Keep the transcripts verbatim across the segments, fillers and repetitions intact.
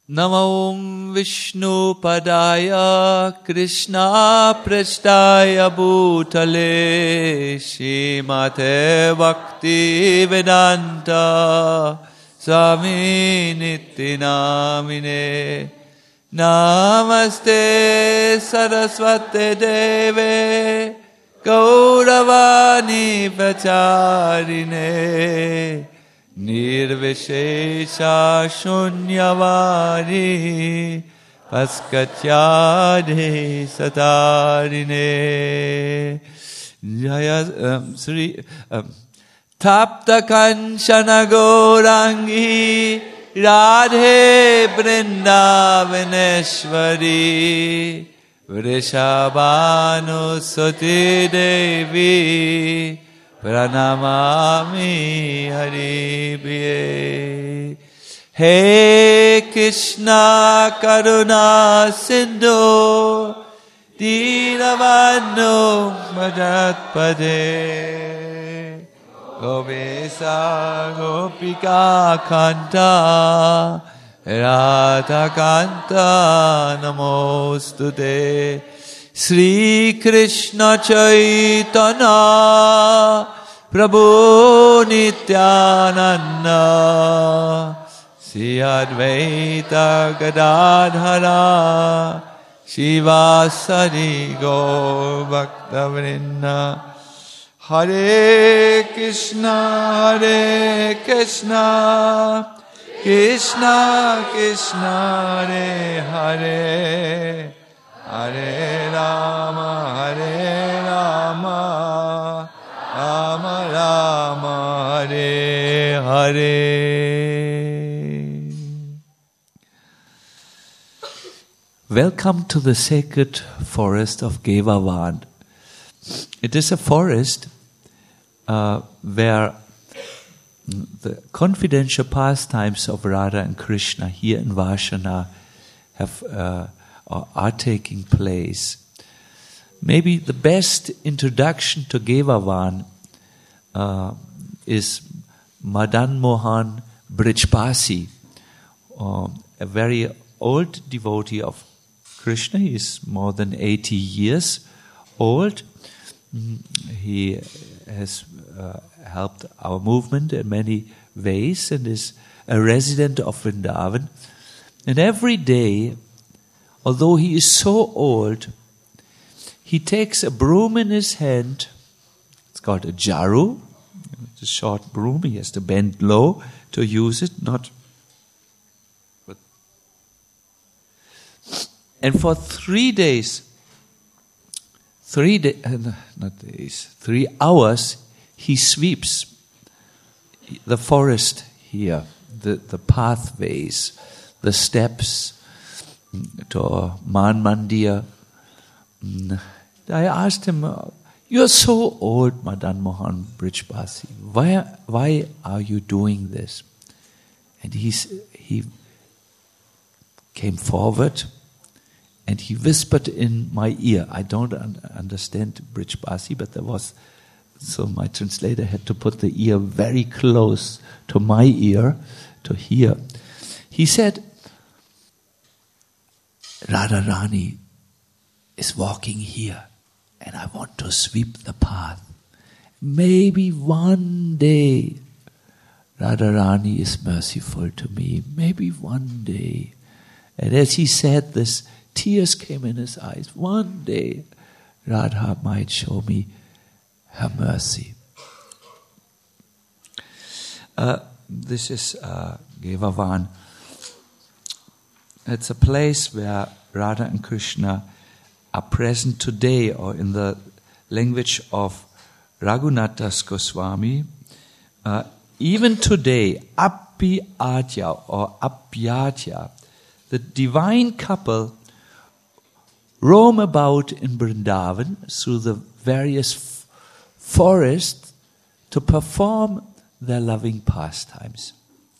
Namo Vishnu Padaya Krishna Prasthaya Bhutale Shrimate Bhakti Vedanta Swami Niti Namine Namaste Saraswate Deve Gauravani Vacharine Nirvishesha Shunyavani Paskatyade Satarine Jaya um, Sri um, Tapta Kanchana Gaurangi Radhe Vrindavaneshwari Vrishabhanu Suti Devi Pranamami Haripriye. Hey Krishna Karuna Sindhu Dinavanu Madhatpade Gopesa Gopika Kanta Radha Kanta Namostute Sri Krishna Chaitanya Prabhu Nityananda Sri Advaita Gadadhara Shivasari Gaur Bhaktavrinda Hare Krishna Hare Krishna Krishna Krishna Hare Hare Hare Rama Hare Rama Rama Rama Hare Hare. Welcome to the sacred forest of Gevavan. It is a forest uh, where the confidential pastimes of Radha and Krishna here in Vashana have uh, are taking place. Maybe the best introduction to Gevavan uh, is Madan Mohan Brijbasi, uh, a very old devotee of Krishna. He is more than eighty years old. He has uh, helped our movement in many ways and is a resident of Vrindavan. And every day, although he is so old, he takes a broom in his hand. It's called a jaru. It's a short broom. He has to bend low to use it, not. But and for three days, three days, uh, not days, three hours, he sweeps the forest here, the, the pathways, the steps to Man Mandir. I asked him, "You're so old, Madan Mohan Brijbasi. Why, why are you doing this?" And he's, he came forward and he whispered in my ear. I don't un- understand Brijbasi, but there was, so my translator had to put the ear very close to my ear to hear. He said, "Radharani is walking here and I want to sweep the path. Maybe one day Radharani is merciful to me. Maybe one day." And as he said this, tears came in his eyes. One day Radha might show me her mercy. Uh, this is uh, Gevavan. It's a place where Radha and Krishna are present today, or in the language of Raghunathas Goswami, uh, even today, Apyatya or Apyatya, the divine couple roam about in Vrindavan through the various f- forests to perform their loving pastimes.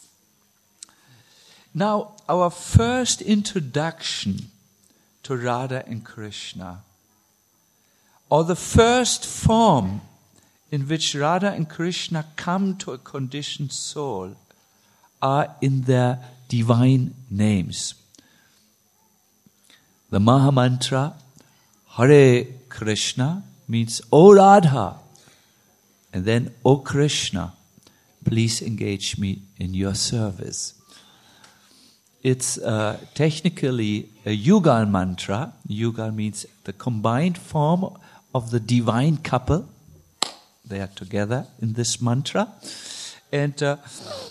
Now, our first introduction to Radha and Krishna, or the first form in which Radha and Krishna come to a conditioned soul, are in their divine names. the Mahamantra, Hare Krishna, means, O Radha. And then, O Krishna, please engage me in your service. It's uh, technically a Yugal mantra. Yugal means the combined form of the divine couple. They are together in this mantra. And uh,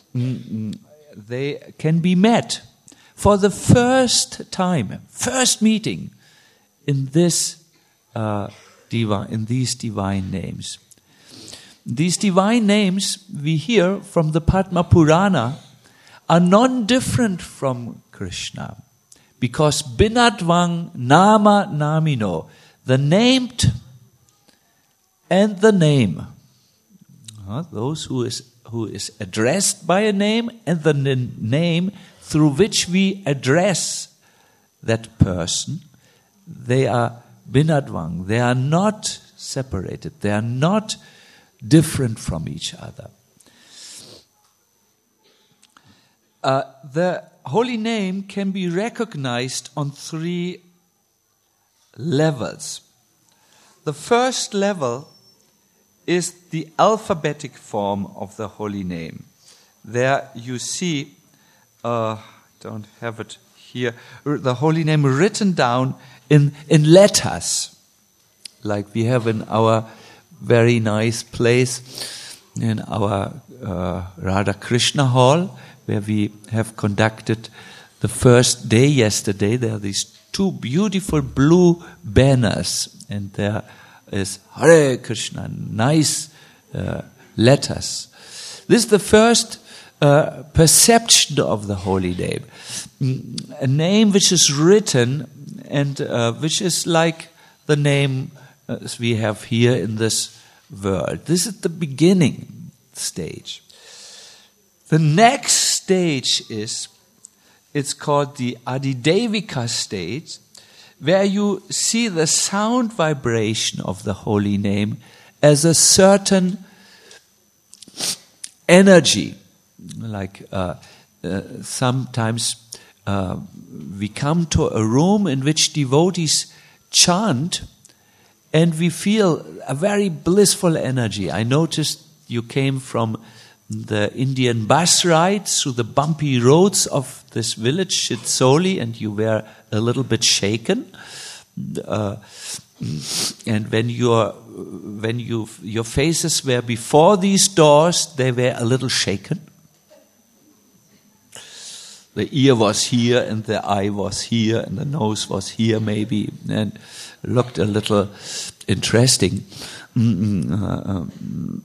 they can be met for the first time, first meeting in this uh, divine, in these divine names. These divine names we hear from the Padma Purana are non-different from Krishna, because Binadvang Nama Namino, the named and the name, uh, those who is who is addressed by a name and the n- name through which we address that person, they are Binadvang. They are not separated. They are not different from each other. Uh, the holy name can be recognized on three levels. The first level is the alphabetic form of the holy name. There you see, uh, don't have it here, the holy name written down in, in letters, like we have in our very nice place, in our uh, Radha Krishna Hall, where we have conducted the first day yesterday. There are these two beautiful blue banners, and there is Hare Krishna, nice uh, letters. This is the first uh, perception of the holy name. A name which is written and uh, which is like the name as we have here in this world. This is the beginning stage. The next stage is, it's called the Adidevika stage, where you see the sound vibration of the holy name as a certain energy. Like uh, uh, sometimes uh, we come to a room in which devotees chant, and we feel a very blissful energy. I noticed you came from the Indian bus ride through the bumpy roads of this village, Chitsoli, and you were a little bit shaken. Uh, and when your when you your faces were before these doors, they were a little shaken. The ear was here, and the eye was here, and the nose was here, maybe, and looked a little interesting. Mm-mm, uh, um,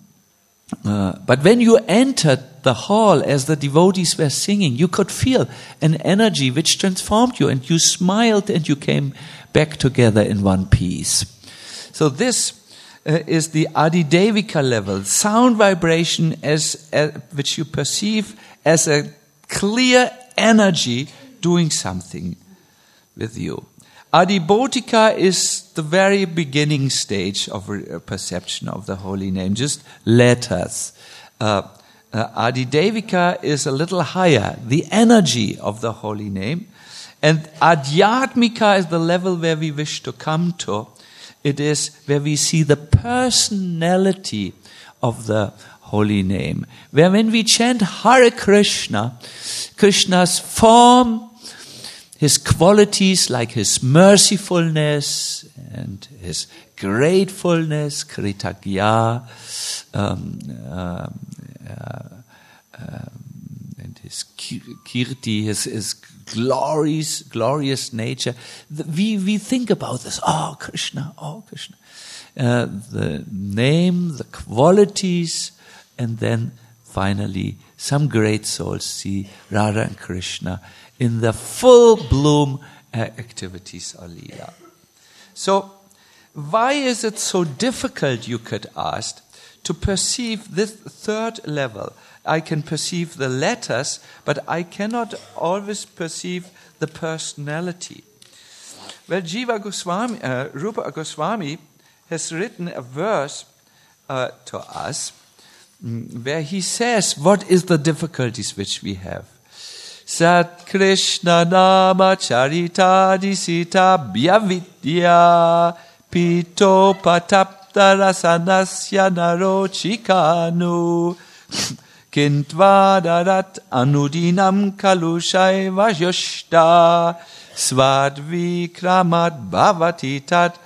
Uh, but when you entered the hall as the devotees were singing, you could feel an energy which transformed you, and you smiled and you came back together in one piece. So this uh, is the Adidevika level, sound vibration as, as which you perceive as a clear energy doing something with you. Adibodhika is the very beginning stage of re- perception of the holy name, just letters. Uh, uh, Adidevika is a little higher, the energy of the holy name. And Adhyatmika is the level where we wish to come to. It is where we see the personality of the holy name. Where when we chant Hare Krishna, Krishna's form, his qualities like his mercifulness and his gratefulness, kritagya, um, uh, uh, uh, and his kirti, his, his glorious, glorious nature. We, we think about this. Oh, Krishna, oh, Krishna. Uh, the name, the qualities, and then finally some great souls see Radha and Krishna in the full bloom uh, activities of Leela. So, why is it so difficult, you could ask, to perceive this third level? I can perceive the letters, but I cannot always perceive the personality. Well, Jiva Goswami, uh, Rupa Goswami has written a verse uh, to us where he says what is the difficulties which we have. Sat Krishna Nama Charita Disita Bhyavidya Pito Patapta Rasanasya Narochikanu Kintvadarat Anudinam Kalushai Vajoshta Svadvikramat Bhavati Tat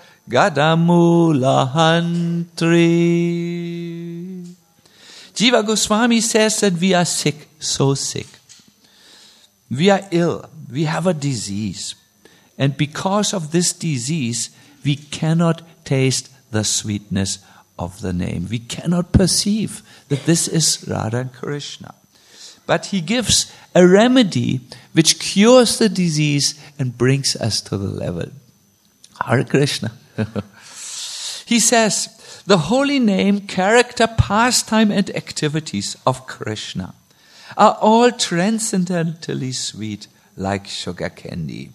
Gadamulahantri. Jiva Goswami says that we are sick, so sick. We are ill. We have a disease. And because of this disease, we cannot taste the sweetness of the name. We cannot perceive that this is Radha and Krishna. But he gives a remedy which cures the disease and brings us to the level. Hare Krishna. He says, the holy name, character, pastime and activities of Krishna are all transcendentally sweet like sugar candy.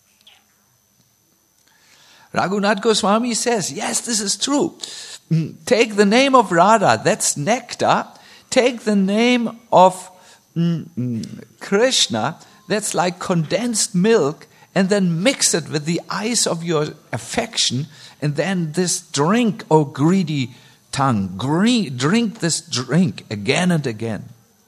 Raghunath Goswami says, yes, this is true. Take the name of Radha, that's nectar. Take the name of mm, Krishna, that's like condensed milk, and then mix it with the ice of your affection, and then this drink, oh greedy tongue, drink, drink this drink again and again.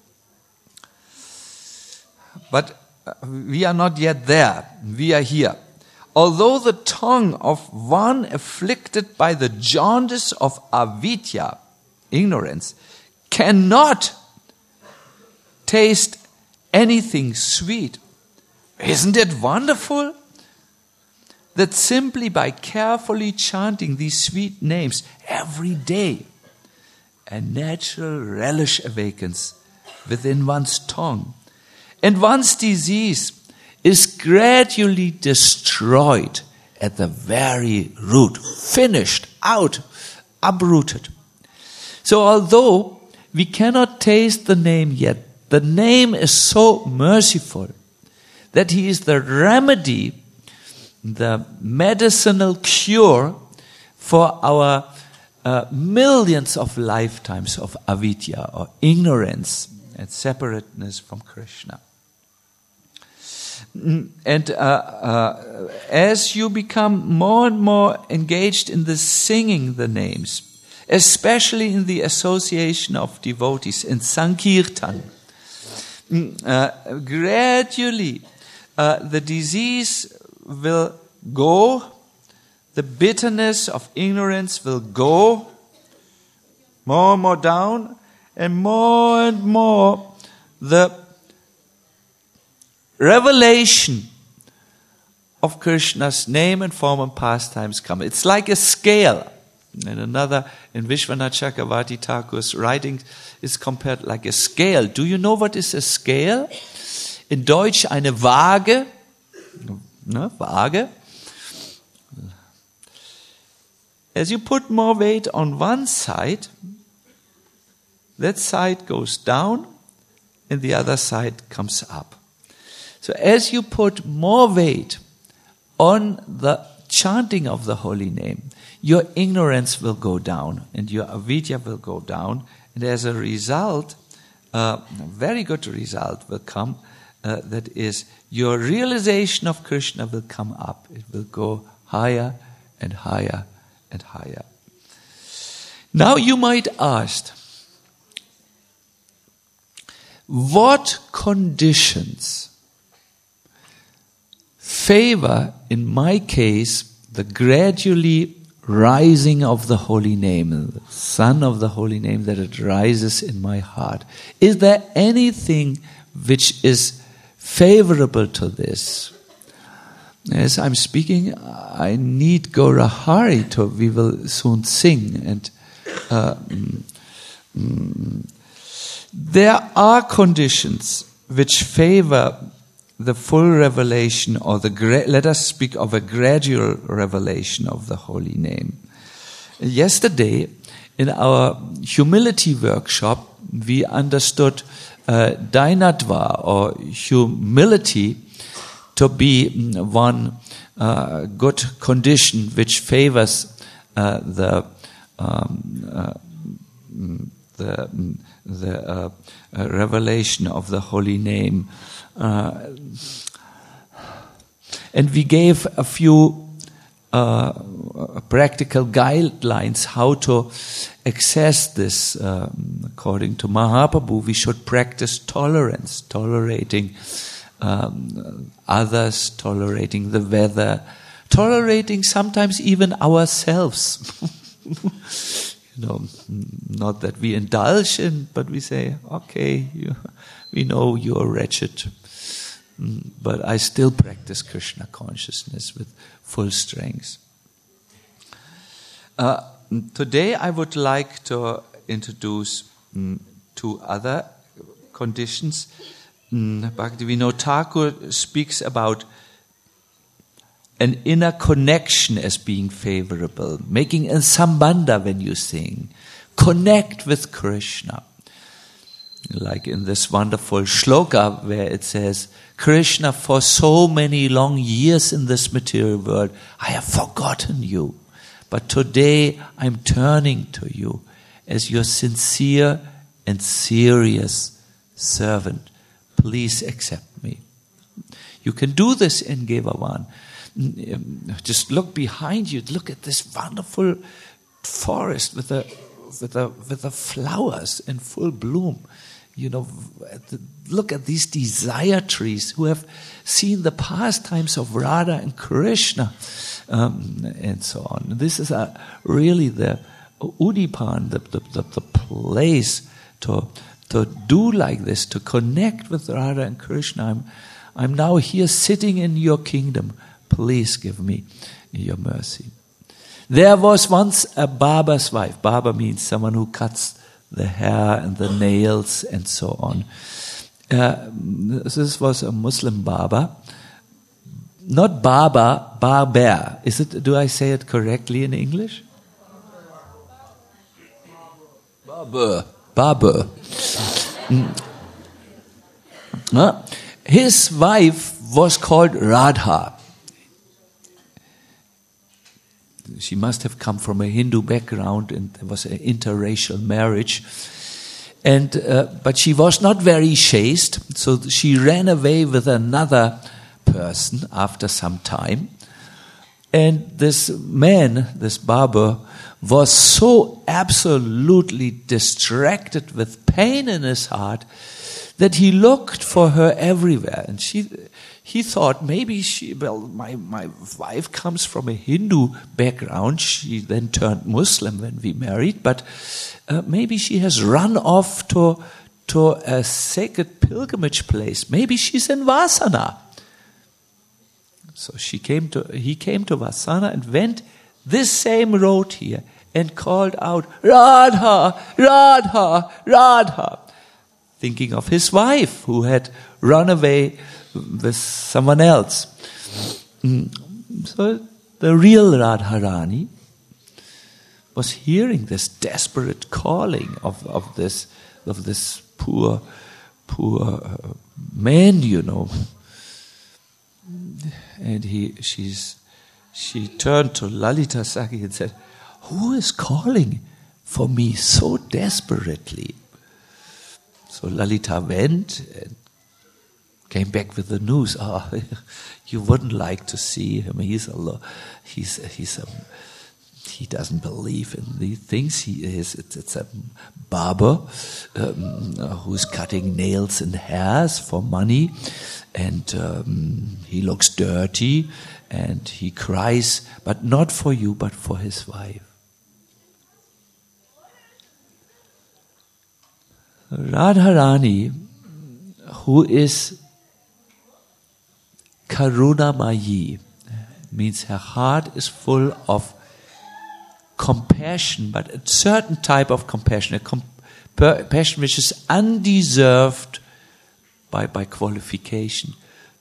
But we are not yet there. We are here. Although the tongue of one afflicted by the jaundice of avidya, ignorance, cannot taste anything sweet, isn't it wonderful that simply by carefully chanting these sweet names every day, a natural relish awakens within one's tongue, and one's disease is gradually destroyed at the very root, finished, out, uprooted. So although we cannot taste the name yet, the name is so merciful that he is the remedy, the medicinal cure for our uh, millions of lifetimes of avidya or ignorance and separateness from Krishna. And uh, uh, as you become more and more engaged in the singing the names, especially in the association of devotees, in Sankirtan, uh, gradually uh, the disease will go, the bitterness of ignorance will go more and more down, and more and more the revelation of Krishna's name and form and pastimes come. It's like a scale. And another, in Vishwanath Chakravarti Thakur's writing, is compared like a scale. Do you know what is a scale? In Deutsch eine Waage. Ne, Waage. As you put more weight on one side, that side goes down and the other side comes up. So as you put more weight on the chanting of the holy name, your ignorance will go down and your avidya will go down. And as a result, uh, a very good result will come. Uh, that is, your realization of Krishna will come up. It will go higher and higher and higher. Now you might ask, what conditions favor, in my case, the gradually rising of the holy name, the sun of the holy name, that it rises in my heart? Is there anything which is favorable to this? As I'm speaking, I need Gaurahari to, we will soon sing. And uh, mm, mm, there are conditions which favor the full revelation, or the gra- let us speak of a gradual revelation of the holy name. Yesterday, in our humility workshop, we understood uh, Dainatva, or humility, to be one uh, good condition which favors uh, the um, uh, the the uh, uh, revelation of the holy name. Uh, and we gave a few uh, practical guidelines how to access this. Um, according to Mahaprabhu, we should practice tolerance, tolerating um, others, tolerating the weather, tolerating sometimes even ourselves. You know, not that we indulge in, but we say, okay, you, we know you're wretched, but I still practice Krishna consciousness with full strength. Uh, today I would like to introduce um, two other conditions. Um, Bhaktivinoda Thakur speaks about an inner connection as being favorable, making a sambandha when you sing. Connect with Krishna. Like in this wonderful shloka where it says, Krishna, for so many long years in this material world, I have forgotten you. But today I'm turning to you as your sincere and serious servant. Please accept me. You can do this in Gevavan. Just look behind you. Look at this wonderful forest with the with the with the flowers in full bloom. You know, look at these desire trees who have seen the pastimes of Radha and Krishna, um, and so on. This is a, really the Udipan, the, the, the, the place to to do like this, to connect with Radha and Krishna. I'm I'm now here sitting in your kingdom. Please give me your mercy. There was once a barber's wife. Barber means someone who cuts the hair and the nails and so on. Uh, this was a Muslim barber. Not barber, barber. Is it? Do I say it correctly in English? Barber. Barber. Mm. Uh, his wife was called Radha. She must have come from a Hindu background, and there was an interracial marriage. And uh, but she was not very chaste, so she ran away with another person after some time. And this man, this barber, was so absolutely distracted with pain in his heart that he looked for her everywhere. And she, he thought maybe she, well, my, my wife comes from a Hindu background. She then turned Muslim when we married, but uh, maybe she has run off to, to a sacred pilgrimage place. Maybe she's in Vasana. So she came to, he came to Vasana and went this same road here and called out, Radha, Radha, Radha, thinking of his wife who had run away with someone else. So the real Radharani was hearing this desperate calling of, of this of this poor poor uh, man, you know. And he she's she turned to Lalita Sakhi and said, "Who is calling for me so desperately?" So Lalita went and came back with the news. Oh, you wouldn't like to see him. He's a, he's he's a, he doesn't believe in these things. He is it's, it's a barber um, who's cutting nails and hairs for money, and um, he looks dirty, and he cries, but not for you, but for his wife. Radharani, who is Karunamayi, means her heart is full of compassion, but a certain type of compassion, a compassion which is undeserved by, by qualification.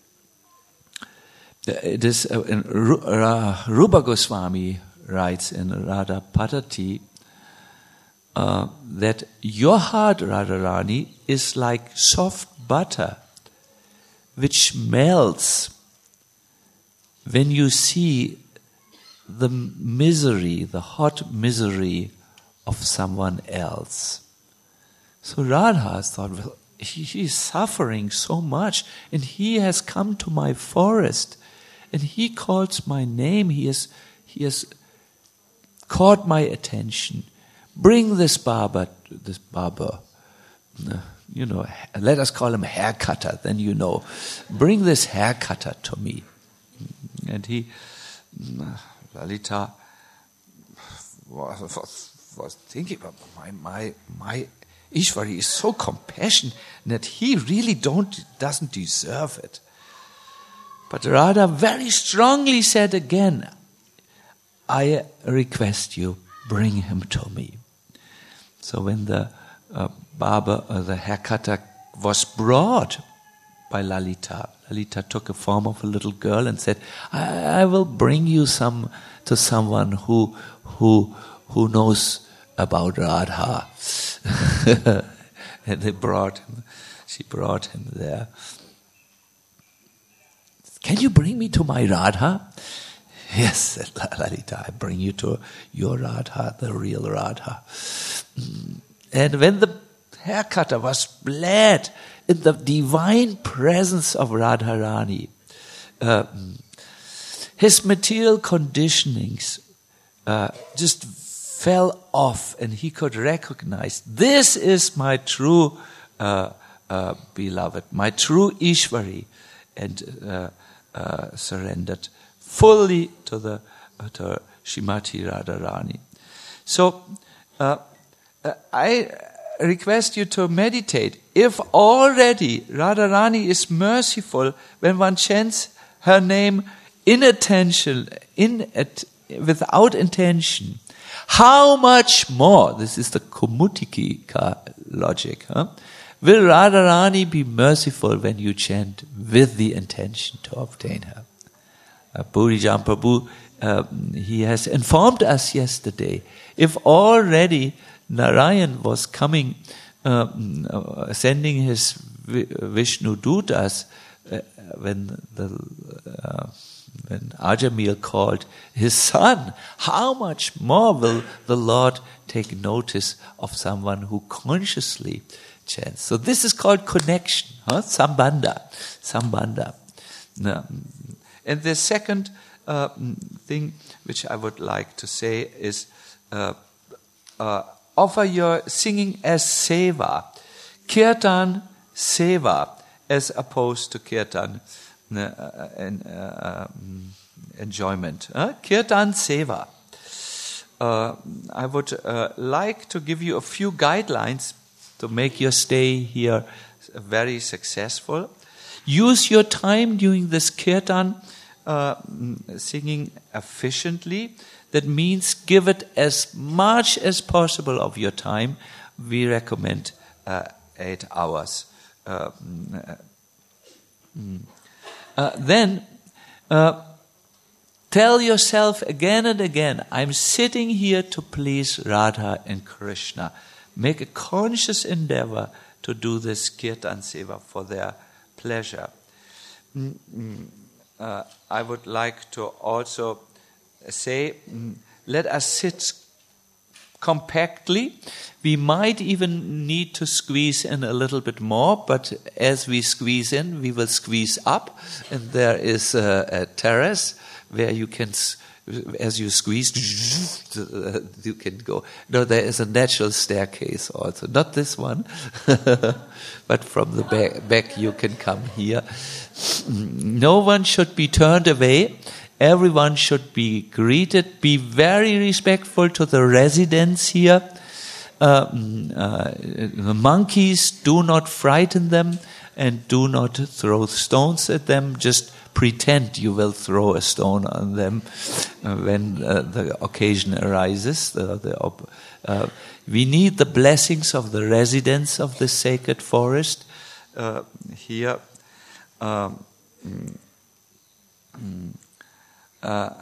It is, uh, in, uh, Rupa Goswami writes in Radha Padati, Uh, that your heart, Radharani, is like soft butter which melts when you see the misery, the hot misery of someone else. So Radha thought, well, he, he is suffering so much, and he has come to my forest, and he calls my name. He has, he has caught my attention. Bring this barber, this barber, you know, let us call him haircutter, then you know. Bring this haircutter to me. And he, Lalita, was, was, was thinking, my, my, my Ishwari is so compassionate that he really don't, doesn't deserve it. But Radha very strongly said again, I request you, bring him to me. So when the uh, barber, uh, the haircutter was brought by Lalita, Lalita took a form of a little girl and said, I, I will bring you some to someone who who who knows about Radha. And they brought him, she brought him there. Can you bring me to my Radha? Yes, said Lalita, I bring you to your Radha, the real Radha. And when the haircutter was bled in the divine presence of Radharani, uh, his material conditionings uh, just fell off, and he could recognize, this is my true uh, uh, beloved, my true Ishwari, and uh, uh, surrendered fully to the uh, to Srimati Radharani. So uh, uh, I request you to meditate. If already Radharani is merciful when one chants her name in attention, in at, without intention, how much more, this is the Kaumutika logic, huh? Will Radharani be merciful when you chant with the intention to obtain her? Uh, Burijan Prabhu, uh, he has informed us yesterday, if already Narayan was coming, uh, uh, sending his Vishnu Dutas, uh, when the uh, when Ajamil called his son, how much more will the Lord take notice of someone who consciously chants? So this is called connection, huh? Sambandha, Sambandha. Now, and the second uh, thing which I would like to say is uh, uh, offer your singing as seva, kirtan seva, as opposed to kirtan uh, and uh, um, enjoyment. Uh, kirtan seva. Uh, I would uh, like to give you a few guidelines to make your stay here very successful. Use your time during this kirtan uh, singing efficiently. That means give it as much as possible of your time. We recommend uh, eight hours. Uh, uh, then uh, tell yourself again and again, I'm sitting here to please Radha and Krishna. Make a conscious endeavor to do this kirtan seva for their pleasure. Uh, I would like to also say, let us sit compactly. We might even need to squeeze in a little bit more, but as we squeeze in, we will squeeze up, and there is a, a terrace where you can, as you squeeze, you can go. No, there is a natural staircase also, not this one, but from the back, back you can come here. No one should be turned away. Everyone should be greeted. Be very respectful to the residents here. Uh, uh, the monkeys, do not frighten them and do not throw stones at them. Just pretend you will throw a stone on them uh, when uh, the occasion arises. The, the, uh, we need the blessings of the residents of the sacred forest uh, here. Um, mm, mm. Uh,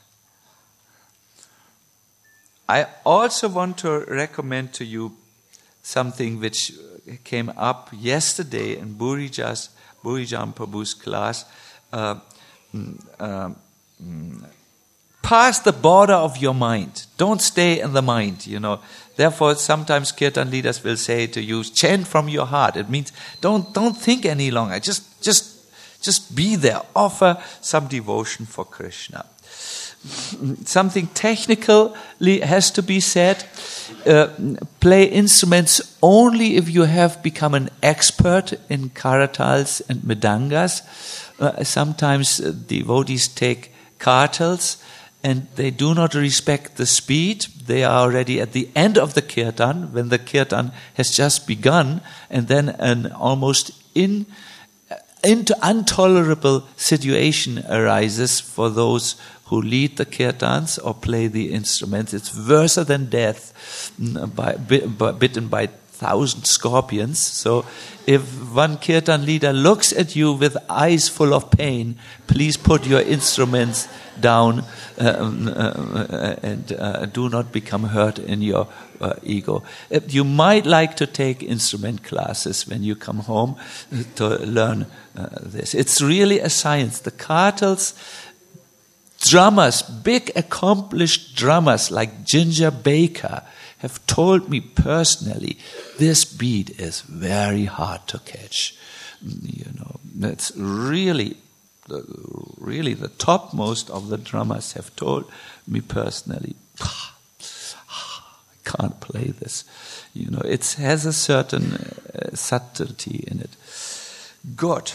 I also want to recommend to you something which came up yesterday in Burija's, Burijan Prabhu's class, uh, uh, past the border of your mind. Don't stay in the mind, you know. Therefore, sometimes kirtan leaders will say to you, chant from your heart. It means don't don't think any longer. Just just just be there. Offer some devotion for Krishna. Something technically has to be said. Uh, play instruments only if you have become an expert in karatals and mridangas. Uh, sometimes uh, devotees take kartals and they do not respect the speed. They are already at the end of the kirtan, when the kirtan has just begun, and then an almost in, into intolerable situation arises for those who lead the kirtans or play the instruments. It's worse than death, by, by, bitten by thousand scorpions. So if one kirtan leader looks at you with eyes full of pain, please put your instruments down uh, uh, and uh, do not become hurt in your uh, ego. You might like to take instrument classes when you come home to learn uh, this. It's really a science. The kartals, drummers, big accomplished drummers like Ginger Baker have told me personally, this beat is very hard to catch. You know, that's really, really the topmost of the drummers have told me personally, I can't play this. You know, it has a certain uh, subtlety in it. Good.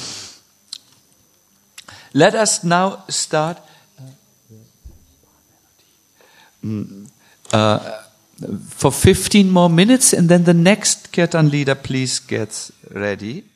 Let us now start. Uh, for fifteen more minutes, and then the next kirtan leader please gets ready.